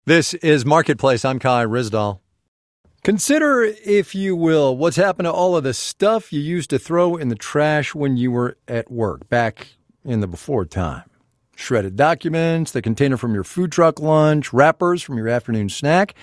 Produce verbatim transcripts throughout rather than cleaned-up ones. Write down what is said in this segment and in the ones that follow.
This is Marketplace. I'm Kai Rizdal. Consider, if you will, what's happened to all of the stuff you used to throw in the trash when you were at work, back in the before time. Shredded documents, the container from your food truck lunch, wrappers from your afternoon snack.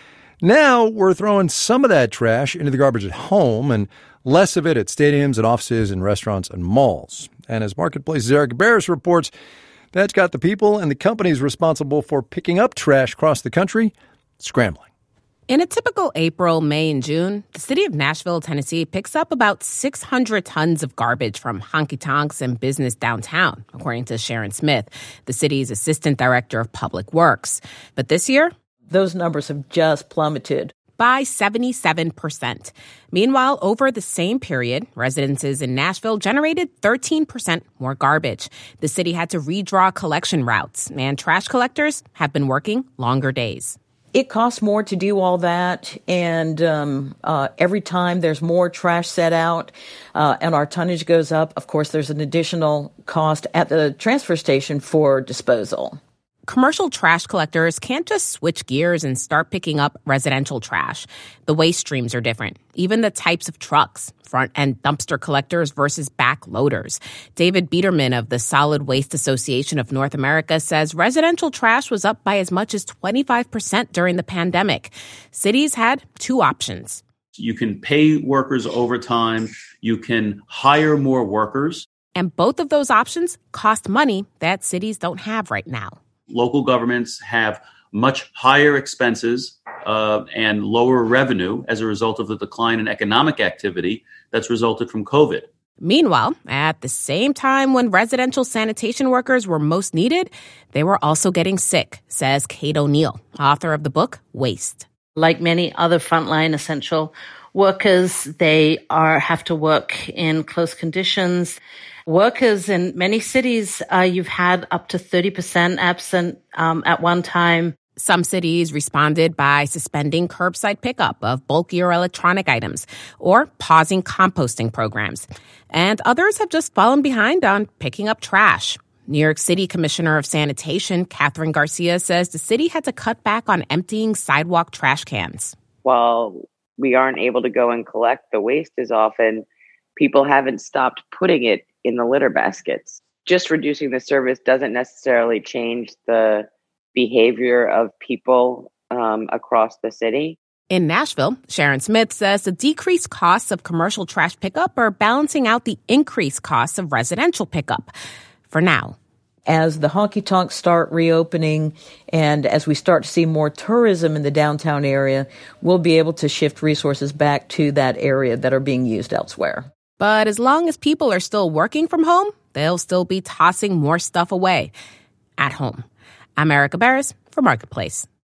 Now we're throwing some of that trash into the garbage at home and less of it at stadiums and offices and restaurants and malls. And as Marketplace's Eric Barris reports, that's got the people and the companies responsible for picking up trash across the country scrambling. In a typical April, May, and June, the city of Nashville, Tennessee picks up about six hundred tons of garbage from honky-tonks and business downtown, according to Sharon Smith, the city's assistant director of public works. But this year, those numbers have just plummeted by seventy-seven percent. Meanwhile, over the same period, residences in Nashville generated thirteen percent more garbage. The city had to redraw collection routes, and trash collectors have been working longer days. It costs more to do all that, and um, uh, every time there's more trash set out uh, and our tonnage goes up, of course, there's an additional cost at the transfer station for disposal. Commercial trash collectors can't just switch gears and start picking up residential trash. The waste streams are different. Even the types of trucks, front-end dumpster collectors versus back loaders. David Biederman of the Solid Waste Association of North America says residential trash was up by as much as twenty-five percent during the pandemic. Cities had two options. You can pay workers overtime. You can hire more workers. And both of those options cost money that cities don't have right now. Local governments have much higher expenses uh, and lower revenue as a result of the decline in economic activity that's resulted from COVID. Meanwhile, at the same time when residential sanitation workers were most needed, they were also getting sick, says Kate O'Neill, author of the book Waste. Like many other frontline essential workers, they are have to work in close conditions. Workers in many cities, uh, you've had up to thirty percent absent um, at one time. Some cities responded by suspending curbside pickup of bulkier electronic items or pausing composting programs. And others have just fallen behind on picking up trash. New York City Commissioner of Sanitation, Catherine Garcia, says the city had to cut back on emptying sidewalk trash cans. While we aren't able to go and collect the waste as often, people haven't stopped putting it in the litter baskets. Just reducing the service doesn't necessarily change the behavior of people um, across the city. In Nashville, Sharon Smith says the decreased costs of commercial trash pickup are balancing out the increased costs of residential pickup. For now. As the honky-tonks start reopening and as we start to see more tourism in the downtown area, we'll be able to shift resources back to that area that are being used elsewhere. But as long as people are still working from home, they'll still be tossing more stuff away at home. I'm Erica Barris for Marketplace.